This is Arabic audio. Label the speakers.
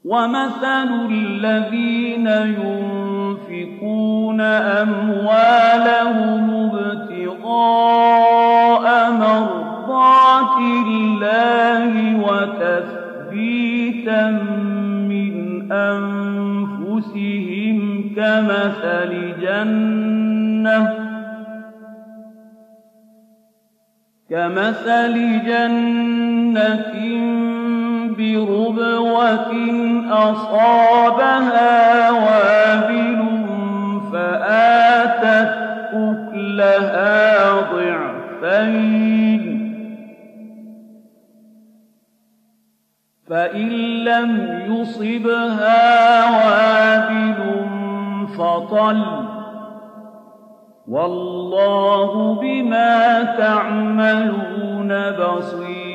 Speaker 1: وَمَثَلُ الَّذِينَ يُنفِقُونَ أَمْوَالَهُمُ ابْتِغَاءَ مَرْضَاتِ اللَّهِ وَتَثْبِيتًا مِّنْ أَنفُسِهِمْ كَمَثَلِ جَنَّةٍ بِرُبْوَةٍ أَصَابَهَا وَابِلٌ فَآتَتْ أُكُلَهَا ضِعْفَيْنِ ۚ فَإِن لَّمْ يُصِبْهَا وَابِلٌ فَطَلٌّ ۗ وَاللَّهُ بِمَا تَعْمَلُونَ بَصِيرٌ.